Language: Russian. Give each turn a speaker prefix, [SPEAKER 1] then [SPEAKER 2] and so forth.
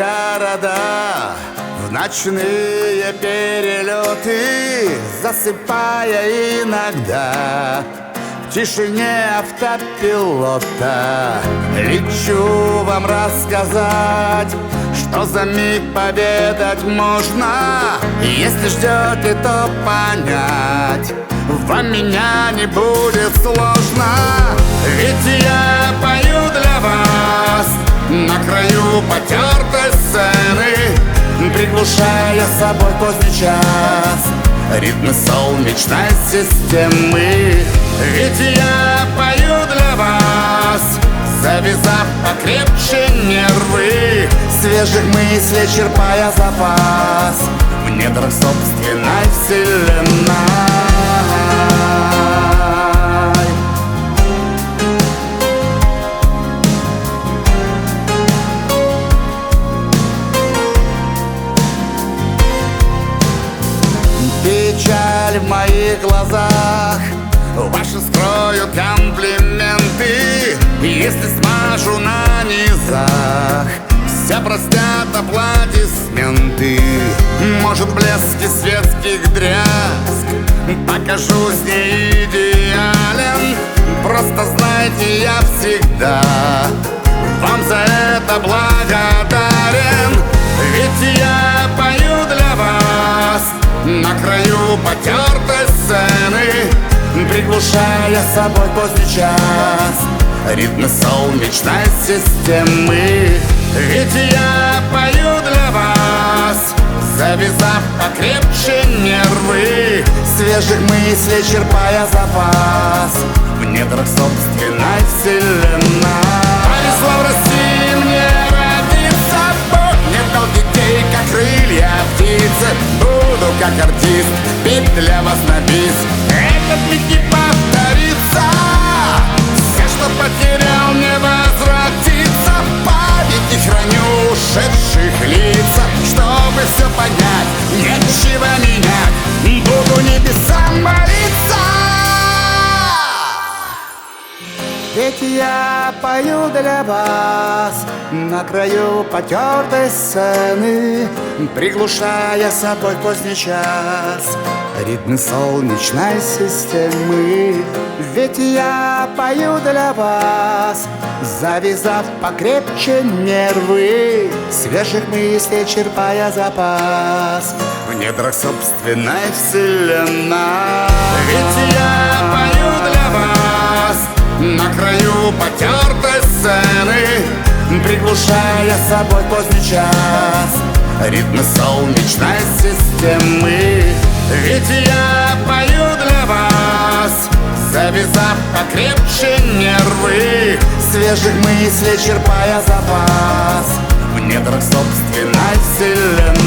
[SPEAKER 1] города, в ночные перелеты, засыпая иногда в тишине автопилота. Лечу вам рассказать, что за миг поведать можно. Если ждете, то понять вам меня не будет сложно. Ведь я пою для вас на краю потертой сцены, приглушая собой поздний час ритмы солнечной системы. Ведь я пою для вас, завязав покрепче нервы, свежих мыслей черпая запас в недрах собственной вселенной. Печаль в моих глазах ваши скроют комплименты. Если смажу на низах, все простят аплодисменты. Может, в блеске светских дрязг покажусь не идеален. Просто знайте, я всегда вам за это благодарен. Ведь я пою для вас на краю потертой сцены, приглушая собой поздний час ритмы солнечной системы. Ведь я пою для вас, завязав покрепче нервы, свежих мыслей черпая запас в недрах собственной вселенной. Повезло в России мне родиться, Бог мне дал детей, как крылья птицы. Буду как артист петь для вас на бис, этот миг не повторится. Все, что потерял, не возвратится. В памяти храню ушедших лица, чтобы все понять, нечего менять, буду небесам молиться. Ведь я пою для вас на краю потертой сцены, приглушая собой поздний час ритмы солнечной системы. Ведь я пою для вас, завязав покрепче нервы, свежих мыслей черпая запас в недрах собственной вселенной. Ведь я пою для вас на краю потертой сцены, приглушая собой поздний час ритмы солнечной системы. Ведь я пою для вас, завязав покрепче нервы, свежих мыслей черпая запас в недрах собственной вселенной.